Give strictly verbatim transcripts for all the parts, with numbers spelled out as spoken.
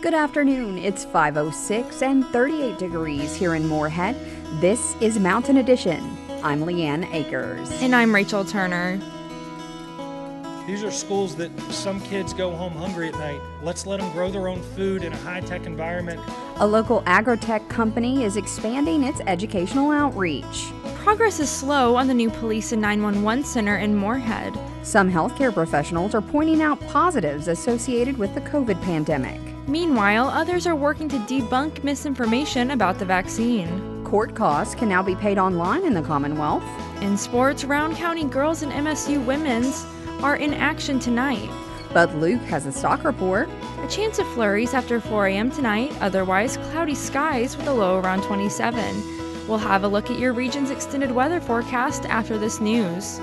Good afternoon. It's five oh six and thirty-eight degrees here in Moorhead. This is Mountain Edition. I'm Leanne Akers. And I'm Rachel Turner. These are schools that some kids go home hungry at night. Let's let them grow their own food in a high-tech environment. A local agrotech company is expanding its educational outreach. Progress is slow on the new police and nine one one center in Moorhead. Some healthcare professionals are pointing out positives associated with the COVID pandemic. Meanwhile, others are working to debunk misinformation about the vaccine. Court costs can now be paid online in the Commonwealth. In sports, Round County girls and M S U women's are in action tonight. But Luke has a stock report. A chance of flurries after four a.m. tonight, otherwise cloudy skies with a low around twenty-seven. We'll have a look at your region's extended weather forecast after this news.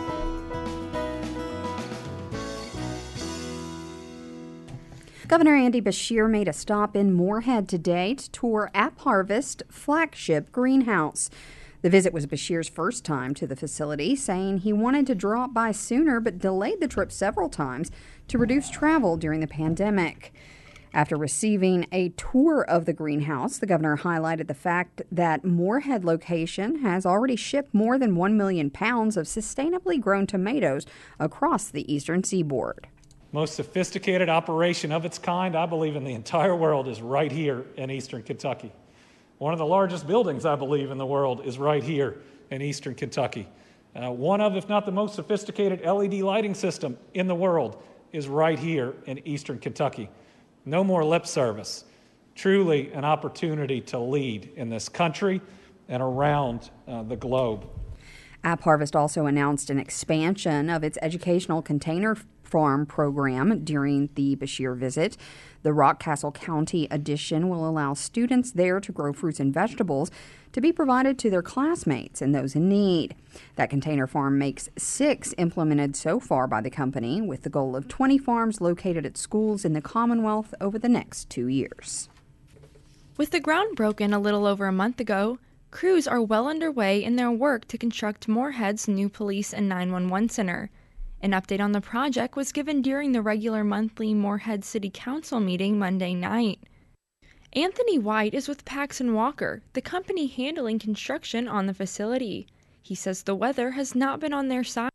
Governor Andy Beshear made a stop in Moorhead today to tour AppHarvest flagship greenhouse. The visit was Beshear's first time to the facility, saying he wanted to drop by sooner but delayed the trip several times to reduce travel during the pandemic. After receiving a tour of the greenhouse, the governor highlighted the fact that Moorhead location has already shipped more than one million pounds of sustainably grown tomatoes across the eastern seaboard. Most sophisticated operation of its kind, I believe, in the entire world is right here in eastern Kentucky. One of the largest buildings, I believe, in the world is right here in eastern Kentucky. Uh, one of, if not the most sophisticated L E D lighting system in the world is right here in eastern Kentucky. No more lip service. Truly an opportunity to lead in this country and around uh, the globe. AppHarvest also announced an expansion of its educational container farm program during the Beshear visit. The Rockcastle County edition will allow students there to grow fruits and vegetables to be provided to their classmates and those in need. That container farm makes six implemented so far by the company, with the goal of twenty farms located at schools in the Commonwealth over the next two years. With the ground broken a little over a month ago, crews are well underway in their work to construct Moorhead's new police and nine one one center. An update on the project was given during the regular monthly Moorhead City Council meeting Monday night. Anthony White is with Paxson Walker, the company handling construction on the facility. He says the weather has not been on their side.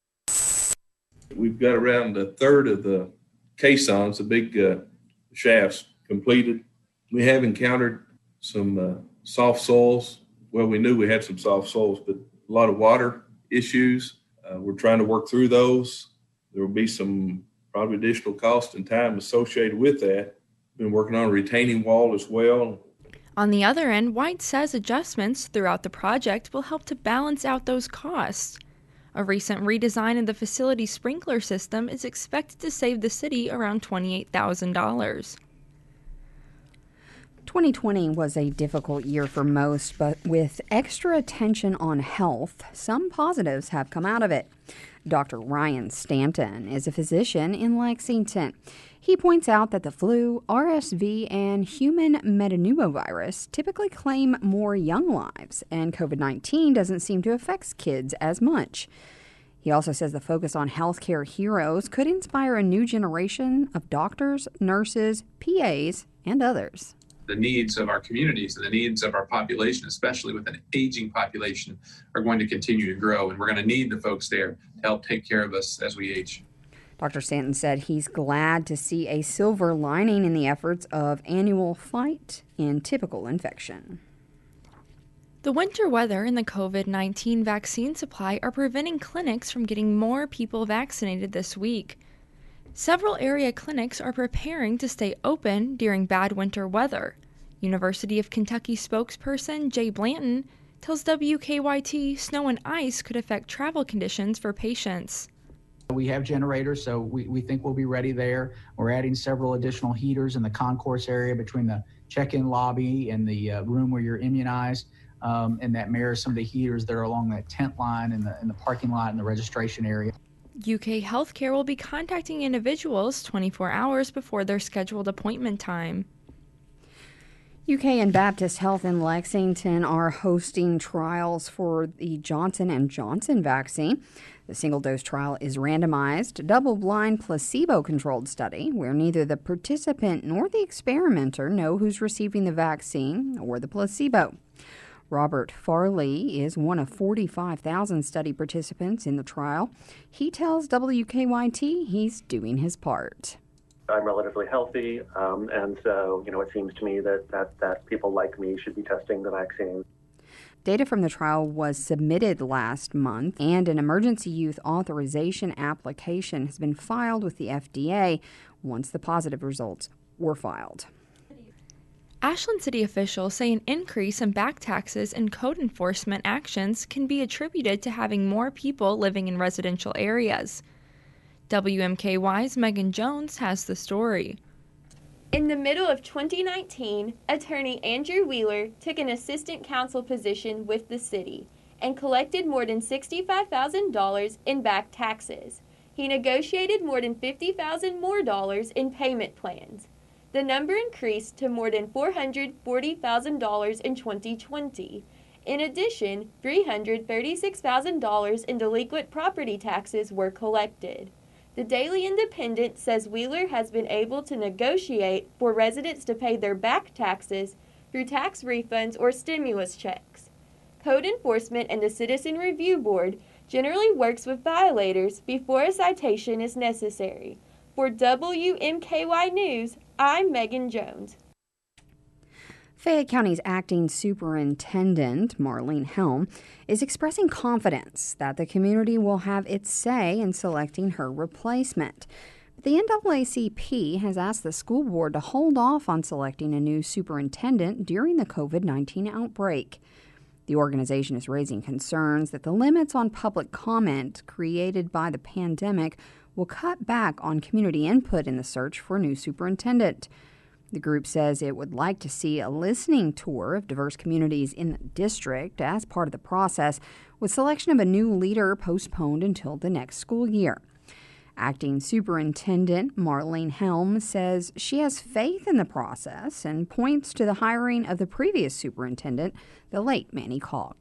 We've got around a third of the caissons, the big uh, shafts, completed. We have encountered some uh, soft soils. Well, we knew we had some soft soils, but a lot of water issues. Uh, we're trying to work through those. There will be some probably additional cost and time associated with that. Been working on a retaining wall as well. On the other end, White says adjustments throughout the project will help to balance out those costs. A recent redesign of the facility's sprinkler system is expected to save the city around twenty-eight thousand dollars. twenty twenty was a difficult year for most, but with extra attention on health, some positives have come out of it. Doctor Ryan Stanton is a physician in Lexington. He points out that the flu, R S V, and human metapneumovirus typically claim more young lives, and COVID nineteen doesn't seem to affect kids as much. He also says the focus on healthcare heroes could inspire a new generation of doctors, nurses, P As, and others. The needs of our communities and the needs of our population, especially with an aging population, are going to continue to grow, and we're going to need the folks there to help take care of us as we age. Doctor Stanton said he's glad to see a silver lining in the efforts of annual fight in typical infection. The winter weather and the COVID nineteen vaccine supply are preventing clinics from getting more people vaccinated this week. Several area clinics are preparing to stay open during bad winter weather. University of Kentucky spokesperson Jay Blanton tells W K Y T snow and ice could affect travel conditions for patients. We have generators, so we, we think we'll be ready there. We're adding several additional heaters in the concourse area between the check-in lobby and the uh, room where you're immunized, um, and that mirrors some of the heaters that are along that tent line in the, in the parking lot and the registration area. U K Healthcare will be contacting individuals twenty-four hours before their scheduled appointment time. U K and Baptist Health in Lexington are hosting trials for the Johnson and Johnson vaccine. The single-dose trial is randomized, double-blind, placebo-controlled study where neither the participant nor the experimenter know who's receiving the vaccine or the placebo. Robert Farley is one of forty-five thousand study participants in the trial. He tells W K Y T he's doing his part. I'm relatively healthy, um, and so, you know, it seems to me that, that, that people like me should be testing the vaccine. Data from the trial was submitted last month, and an emergency use authorization application has been filed with the F D A once the positive results were filed. Ashland City officials say an increase in back taxes and code enforcement actions can be attributed to having more people living in residential areas. W M K Y's Megan Jones has the story. In the middle of twenty nineteen, attorney Andrew Wheeler took an assistant counsel position with the city and collected more than sixty-five thousand dollars in back taxes. He negotiated more than fifty thousand dollars more dollars in payment plans. The number increased to more than four hundred forty thousand dollars in twenty twenty. In addition, three hundred thirty-six thousand dollars in delinquent property taxes were collected. The Daily Independent says Wheeler has been able to negotiate for residents to pay their back taxes through tax refunds or stimulus checks. Code enforcement and the Citizen Review Board generally works with violators before a citation is necessary. For W M K Y News, I'm Megan Jones. Fayette County's acting superintendent, Marlene Helm, is expressing confidence that the community will have its say in selecting her replacement. The N double A C P has asked the school board to hold off on selecting a new superintendent during the COVID nineteen outbreak. The organization is raising concerns that the limits on public comment created by the pandemic will cut back on community input in the search for a new superintendent. The group says it would like to see a listening tour of diverse communities in the district as part of the process, with selection of a new leader postponed until the next school year. Acting Superintendent Marlene Helm says she has faith in the process and points to the hiring of the previous superintendent, the late Manny Cogg.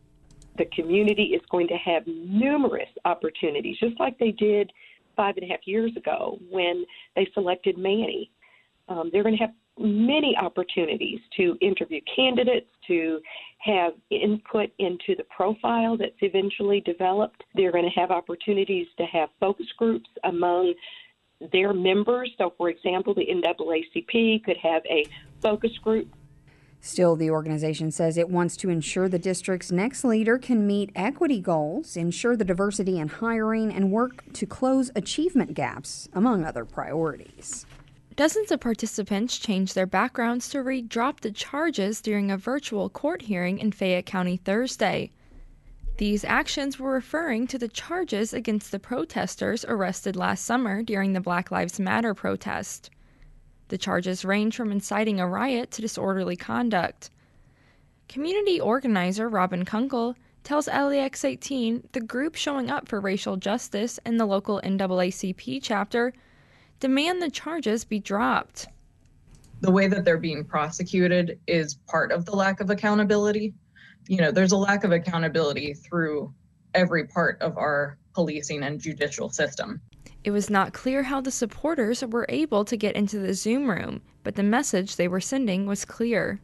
The community is going to have numerous opportunities, just like they did five and a half years ago when they selected Manny. Um, they're going to have many opportunities to interview candidates, to have input into the profile that's eventually developed. They're going to have opportunities to have focus groups among their members. So, for example, the N double A C P could have a focus group. Still, the organization says it wants to ensure the district's next leader can meet equity goals, ensure the diversity in hiring, and work to close achievement gaps, among other priorities. Dozens of participants changed their backgrounds to read drop the charges during a virtual court hearing in Fayette County Thursday. These actions were referring to the charges against the protesters arrested last summer during the Black Lives Matter protest. The charges range from inciting a riot to disorderly conduct. Community organizer Robin Kunkel tells L A X eighteen the group showing up for racial justice in the local N double A C P chapter demand the charges be dropped. The way that they're being prosecuted is part of the lack of accountability. You know, there's a lack of accountability through every part of our policing and judicial system. It was not clear how the supporters were able to get into the Zoom room, but the message they were sending was clear.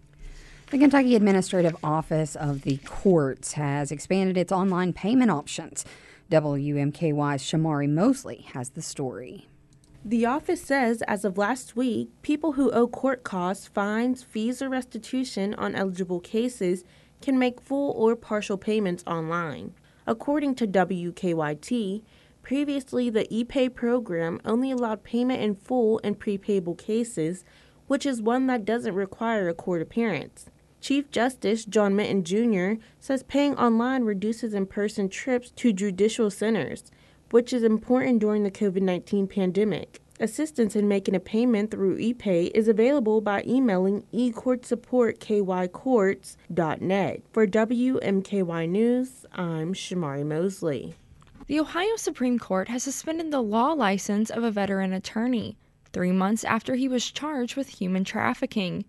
The Kentucky Administrative Office of the Courts has expanded its online payment options. W M K Y's Shamari Mosley has the story. The office says as of last week, people who owe court costs, fines, fees, or restitution on eligible cases can make full or partial payments online. According to W K Y T, previously the ePay program only allowed payment in full in prepayable cases, which is one that doesn't require a court appearance. Chief Justice John Minton Junior says paying online reduces in-person trips to judicial centers, which is important during the COVID nineteen pandemic. Assistance in making a payment through ePay is available by emailing e court support k y courts dot net. For W M K Y News, I'm Shamari Mosley. The Ohio Supreme Court has suspended the law license of a veteran attorney, three months after he was charged with human trafficking.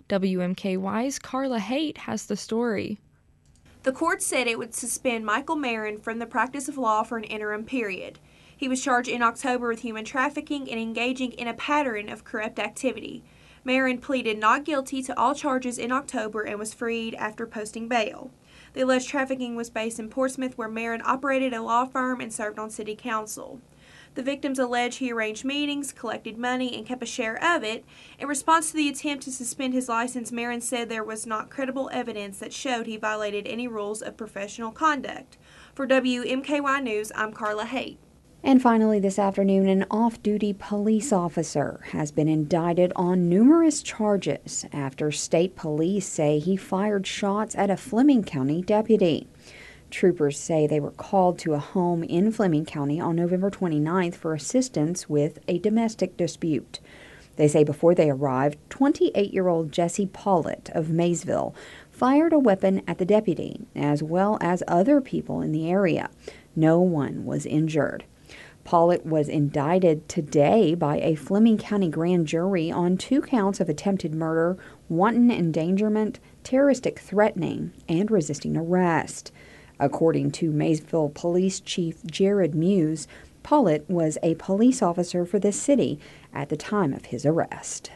W M K Y's Carla Haight has the story. The court said it would suspend Michael Marin from the practice of law for an interim period. He was charged in October with human trafficking and engaging in a pattern of corrupt activity. Marin pleaded not guilty to all charges in October and was freed after posting bail. The alleged trafficking was based in Portsmouth, where Marin operated a law firm and served on city council. The victims allege he arranged meetings, collected money, and kept a share of it. In response to the attempt to suspend his license, Marin said there was not credible evidence that showed he violated any rules of professional conduct. For W M K Y News, I'm Carla Haight. And finally this afternoon, an off-duty police officer has been indicted on numerous charges after state police say he fired shots at a Fleming County deputy. Troopers say they were called to a home in Fleming County on November twenty-ninth for assistance with a domestic dispute. They say before they arrived, twenty-eight-year-old Jesse Pollitt of Maysville fired a weapon at the deputy, as well as other people in the area. No one was injured. Pollitt was indicted today by a Fleming County grand jury on two counts of attempted murder, wanton endangerment, terroristic threatening, and resisting arrest. According to Maysville Police Chief Jared Muse, Pollitt was a police officer for the city at the time of his arrest.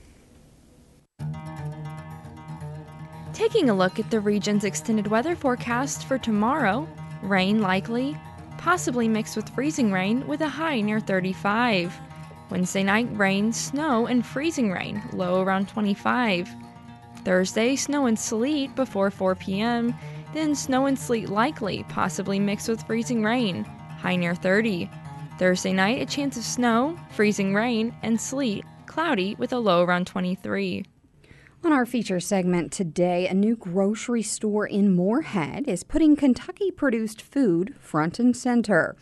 Taking a look at the region's extended weather forecast for tomorrow, rain likely, possibly mixed with freezing rain with a high near thirty-five. Wednesday night, rain, snow, and freezing rain, low around twenty-five. Thursday, snow and sleet before four p.m., then snow and sleet likely, possibly mixed with freezing rain, high near thirty. Thursday night, a chance of snow, freezing rain, and sleet, cloudy with a low around twenty-three. On our feature segment today, a new grocery store in Moorhead is putting Kentucky-produced food front and center.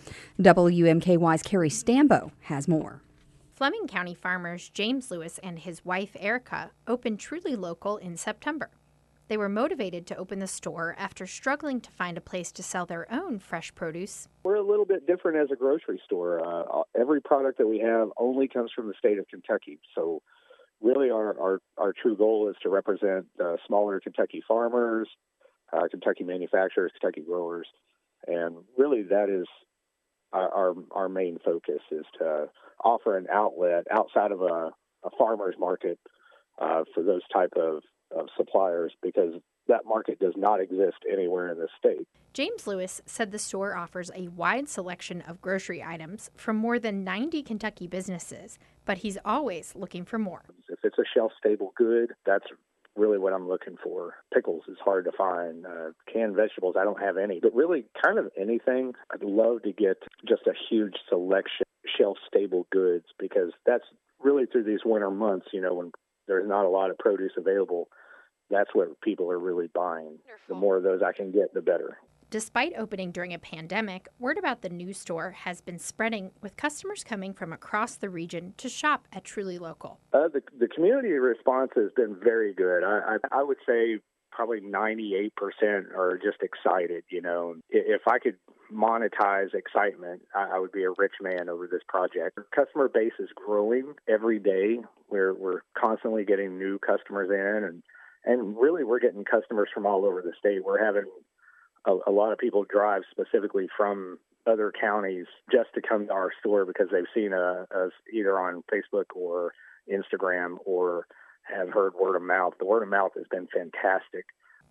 W M K Y's Carrie Stambo has more. Fleming County farmers James Lewis and his wife Erica opened Truly Local in September. They were motivated to open the store after struggling to find a place to sell their own fresh produce. We're a little bit different as a grocery store. Uh, every product that we have only comes from the state of Kentucky. So really our, our, our true goal is to represent uh, smaller Kentucky farmers, uh, Kentucky manufacturers, Kentucky growers. And really that is our, our, our main focus, is to offer an outlet outside of a, a farmer's market uh, for those type of of suppliers, because that market does not exist anywhere in the state. James Lewis said the store offers a wide selection of grocery items from more than ninety Kentucky businesses, but he's always looking for more. If it's a shelf-stable good, that's really what I'm looking for. Pickles is hard to find. Uh, canned vegetables, I don't have any. But really, kind of anything. I'd love to get just a huge selection of shelf-stable goods, because that's really through these winter months, you know, when there's not a lot of produce available. That's what people are really buying. Wonderful. The more of those I can get, the better. Despite opening during a pandemic, word about the new store has been spreading, with customers coming from across the region to shop at Truly Local. Uh, the, the community response has been very good. I, I, I would say probably ninety-eight percent are just excited. You know, if I could monetize excitement, I, I would be a rich man over this project. Our customer base is growing every day. We're we're constantly getting new customers in, and and really we're getting customers from all over the state. We're having a, a lot of people drive specifically from other counties just to come to our store because they've seen a, us either on Facebook or Instagram or have heard word of mouth. The word of mouth has been fantastic.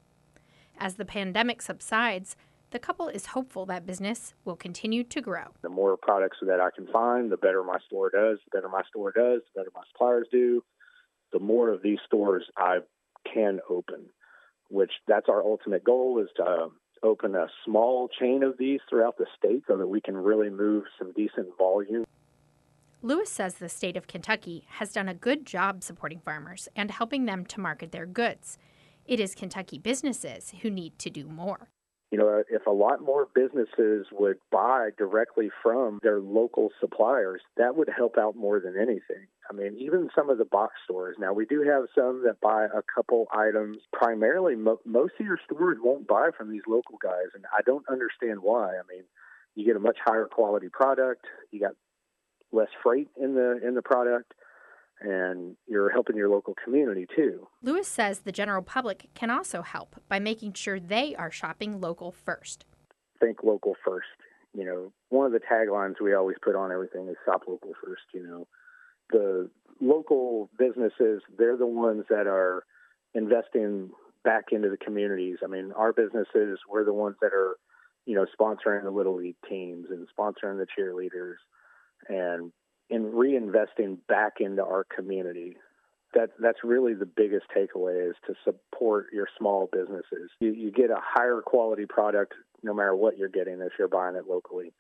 As the pandemic subsides, the couple is hopeful that business will continue to grow. The more products that I can find, the better my store does. The better my store does, the better my suppliers do. The more of these stores I can open, which that's our ultimate goal, is to uh, open a small chain of these throughout the state so that we can really move some decent volume. Lewis says the state of Kentucky has done a good job supporting farmers and helping them to market their goods. It is Kentucky businesses who need to do more. You know, if a lot more businesses would buy directly from their local suppliers, that would help out more than anything. I mean, even some of the box stores. Now, we do have some that buy a couple items. Primarily, mo- most of your stores won't buy from these local guys, and I don't understand why. I mean, you get a much higher quality product. You got less freight in the in the product. and you're helping your local community too. Lewis says the general public can also help by making sure they are shopping local first. Think local first. You know, one of the taglines we always put on everything is shop local first. You know, the local businesses, they're the ones that are investing back into the communities. I mean, our businesses, we're the ones that are, you know, sponsoring the Little League teams and sponsoring the cheerleaders and in reinvesting back into our community. That, that's really the biggest takeaway, is to support your small businesses. You, you get a higher quality product no matter what you're getting if you're buying it locally.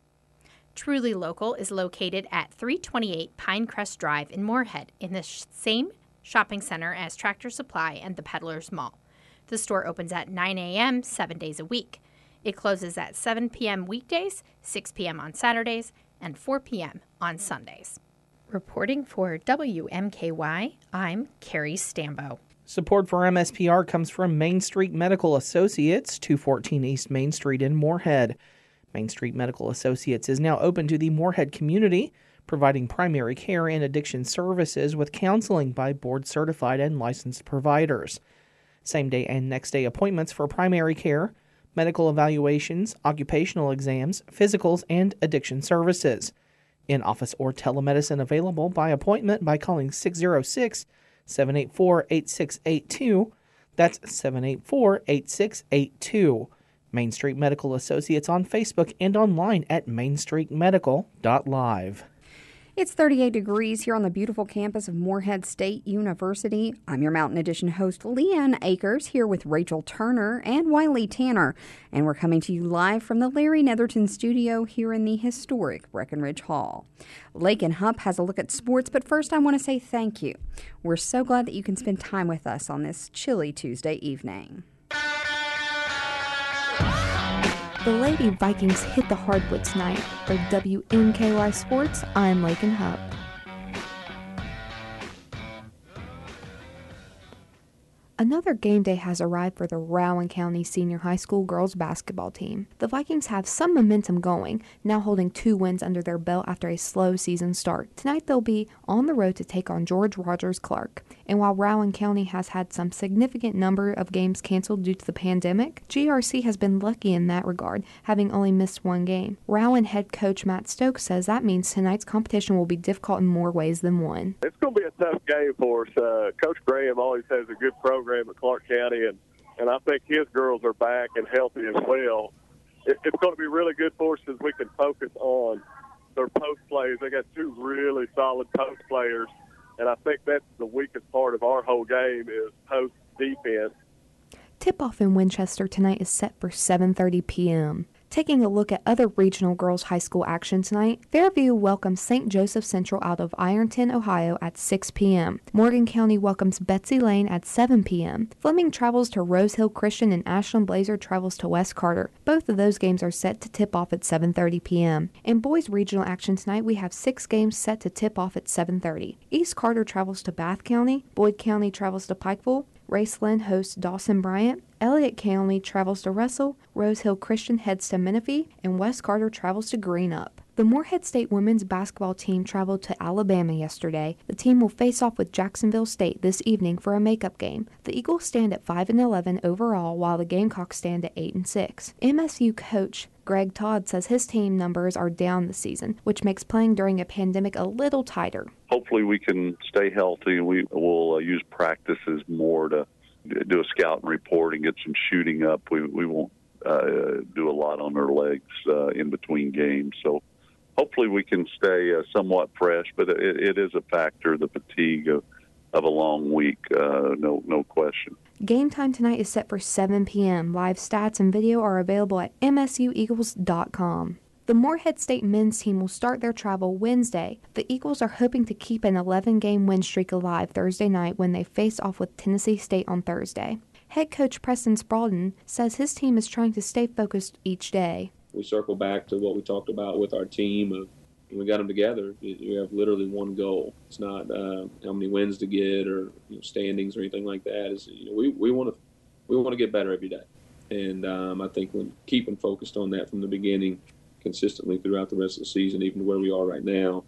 Truly Local is located at three twenty-eight Pinecrest Drive in Moorhead, in the sh- same shopping center as Tractor Supply and the Peddlers Mall. The store opens at nine a.m. seven days a week. It closes at seven p.m. weekdays, six p.m. on Saturdays, and four p.m. on Sundays. Reporting for W M K Y, I'm Carrie Stambo. Support for M S P R comes from Main Street Medical Associates, two fourteen East Main Street in Moorhead. Main Street Medical Associates is now open to the Moorhead community, providing primary care and addiction services with counseling by board-certified and licensed providers. Same-day and next-day appointments for primary care, medical evaluations, occupational exams, physicals, and addiction services. In-office or telemedicine available by appointment by calling six oh six, seven eight four, eight six eight two. That's seven eight four, eight six eight two. Main Street Medical Associates on Facebook and online at main street medical dot live. It's thirty-eight degrees here on the beautiful campus of Moorhead State University. I'm your Mountain Edition host, Leanne Akers, here with Rachel Turner and Wiley Tanner. And we're coming to you live from the Larry Netherton studio here in the historic Breckenridge Hall. Lake and Hupp has a look at sports, but first I want to say thank you. We're so glad that you can spend time with us on this chilly Tuesday evening. The Lady Vikings hit the hardwood tonight. For W M K Y Sports, I'm Lakin Hupp. Another game day has arrived for the Rowan County Senior High School girls basketball team. The Vikings have some momentum going, now holding two wins under their belt after a slow season start. Tonight they'll be on the road to take on George Rogers Clark. And while Rowan County has had some significant number of games canceled due to the pandemic, G R C has been lucky in that regard, having only missed one game. Rowan head coach Matt Stokes says that means tonight's competition will be difficult in more ways than one. It's going to be a tough game for us. Uh, Coach Graham always has a good program at Clark County, and, and I think his girls are back and healthy as well. It, it's going to be really good for us as we can focus on their post plays. They got two really solid post players, and I think that's the weakest part of our whole game is post defense. Tip-off in Winchester tonight is set for seven thirty p.m. Taking a look at other regional girls high school action tonight, Fairview welcomes Saint Joseph Central out of Ironton, Ohio at six p.m. Morgan County welcomes Betsy Lane at seven p.m. Fleming travels to Rose Hill Christian and Ashland Blazer travels to West Carter. Both of those games are set to tip off at seven thirty p.m. In boys regional action tonight, we have six games set to tip off at seven thirty. East Carter travels to Bath County, Boyd County travels to Pikeville, Raceland hosts Dawson Bryant, Elliott County travels to Russell, Rose Hill Christian heads to Menifee, and West Carter travels to Greenup. The Moorhead State women's basketball team traveled to Alabama yesterday. The team will face off with Jacksonville State this evening for a makeup game. The Eagles stand at five and eleven overall, while the Gamecocks stand at eight and six. M S U coach Greg Todd says his team numbers are down this season, which makes playing during a pandemic a little tighter. Hopefully we can stay healthy, and we will uh, use practices more to do a scout and report and get some shooting up. We we won't uh, do a lot on our legs uh, in between games. So hopefully we can stay uh, somewhat fresh, but it, it is a factor, the fatigue of, of a long week, uh, no no question. Game time tonight is set for seven p.m. Live stats and video are available at m s u eagles dot com. The Moorhead State men's team will start their travel Wednesday. The Eagles are hoping to keep an eleven-game win streak alive Thursday night when they face off with Tennessee State on Thursday. Head coach Preston Spradlin says his team is trying to stay focused each day. We circle back to what we talked about with our team. Of, when we got them together, you have literally one goal. It's not uh, how many wins to get or you know, standings or anything like that. It's, you know, we we want to we want to get better every day, and um, I think when keeping focused on that from the beginning, consistently throughout the rest of the season, even where we are right now,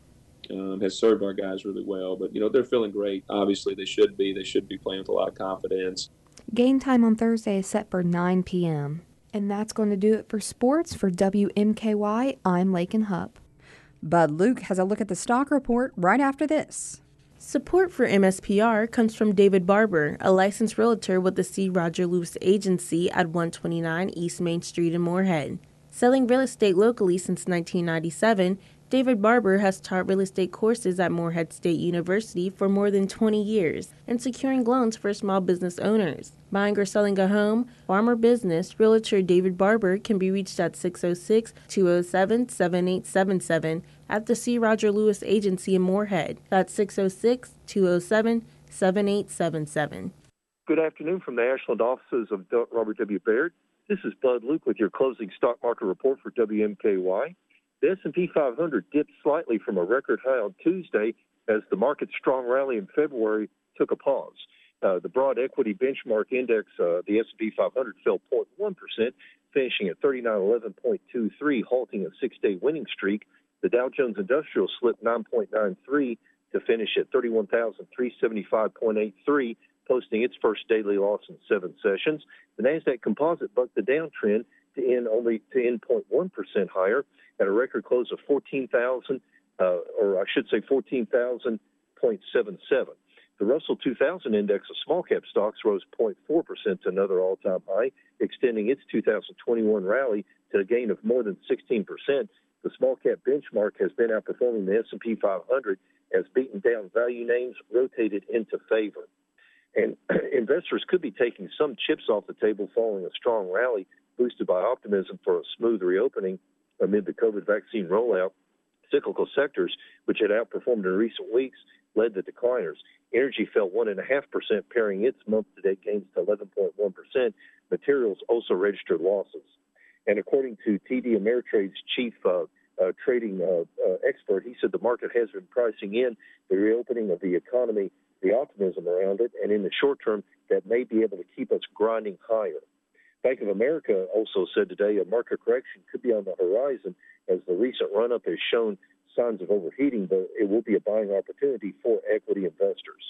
um, has served our guys really well. But, you know, they're feeling great. Obviously, they should be. They should be playing with a lot of confidence. Game time on Thursday is set for nine p.m. And that's going to do it for sports. For W M K Y, I'm Lakin Hupp. Bud Luke has a look at the stock report right after this. Support for M S P R comes from David Barber, a licensed realtor with the C. Roger Lewis Agency at one twenty-nine East Main Street in Moorhead. Selling real estate locally since nineteen ninety-seven, David Barber has taught real estate courses at Moorhead State University for more than twenty years and securing loans for small business owners. Buying or selling a home, farm or business, Realtor David Barber can be reached at six oh six, two oh seven, seven eight seven seven at the C. Roger Lewis Agency in Moorhead. That's six oh six, two oh seven, seven eight seven seven. Good afternoon from the Ashland offices of Robert W. Baird. This is Bud Luke with your closing stock market report for W M K Y. The S and P five hundred dipped slightly from a record high on Tuesday as the market's strong rally in February took a pause. Uh, the broad equity benchmark index, uh, the S and P five hundred, fell zero point one percent, finishing at thirty-nine eleven point two three, halting a six-day winning streak. The Dow Jones Industrial slipped nine point nine three to finish at thirty-one thousand three hundred seventy-five point eight three, posting its first daily loss in seven sessions. The Nasdaq Composite bucked the downtrend to end only to end zero point one percent higher at a record close of fourteen thousand, uh, or I should say fourteen thousand point seven seven. The Russell two thousand index of small cap stocks rose zero point four percent to another all-time high, extending its two thousand twenty-one rally to a gain of more than sixteen percent. The small cap benchmark has been outperforming the S and P five hundred as beaten down value names rotated into favor. And investors could be taking some chips off the table following a strong rally boosted by optimism for a smooth reopening amid the COVID vaccine rollout. Cyclical sectors, which had outperformed in recent weeks, led the decliners. Energy fell one point five percent, paring its month-to-date gains to eleven point one percent. Materials also registered losses. And according to T D Ameritrade's chief uh, uh, trading uh, uh, expert, he said the market has been pricing in the reopening of the economy, the optimism around it, and in the short term, that may be able to keep us grinding higher. Bank of America also said today a market correction could be on the horizon as the recent run-up has shown signs of overheating, but it will be a buying opportunity for equity investors.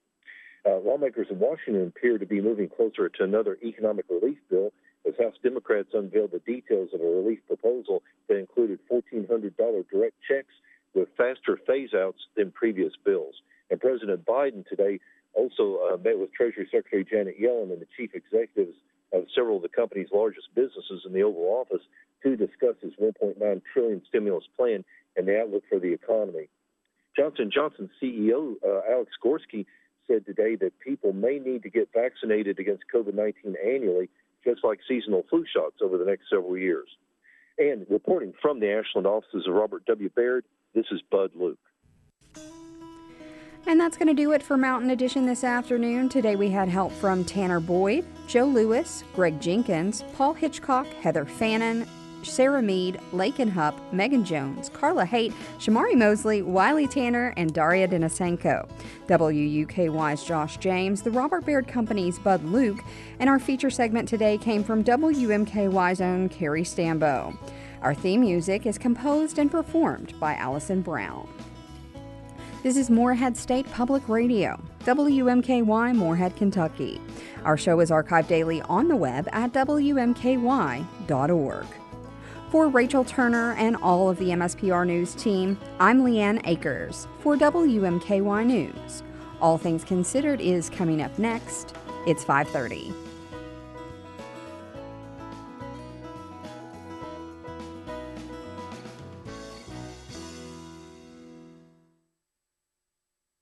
Uh, lawmakers in Washington appear to be moving closer to another economic relief bill as House Democrats unveiled the details of a relief proposal that included fourteen hundred dollars direct checks with faster phase-outs than previous bills. And President Biden today also uh, met with Treasury Secretary Janet Yellen and the chief executives of several of the company's largest businesses in the Oval Office to discuss his one point nine trillion dollars stimulus plan and the outlook for the economy. Johnson and Johnson C E O uh, Alex Gorsky said today that people may need to get vaccinated against COVID nineteen annually, just like seasonal flu shots over the next several years. And reporting from the Ashland offices of Robert W. Baird, this is Bud Luke. And that's going to do it for Mountain Edition this afternoon. Today we had help from Tanner Boyd, Joe Lewis, Greg Jenkins, Paul Hitchcock, Heather Fannin, Sarah Mead, Lakin Hupp, Megan Jones, Carla Haight, Shamari Mosley, Wiley Tanner, and Daria Denisenko. W U K Y's Josh James, the Robert Baird Company's Bud Luke, and our feature segment today came from W M K Y's own Carrie Stambo. Our theme music is composed and performed by Allison Brown. This is Moorhead State Public Radio, W M K Y, Moorhead, Kentucky. Our show is archived daily on the web at W M K Y dot org. For Rachel Turner and all of the M S P R News team, I'm Leanne Akers for W M K Y News. All Things Considered is coming up next. It's five thirty.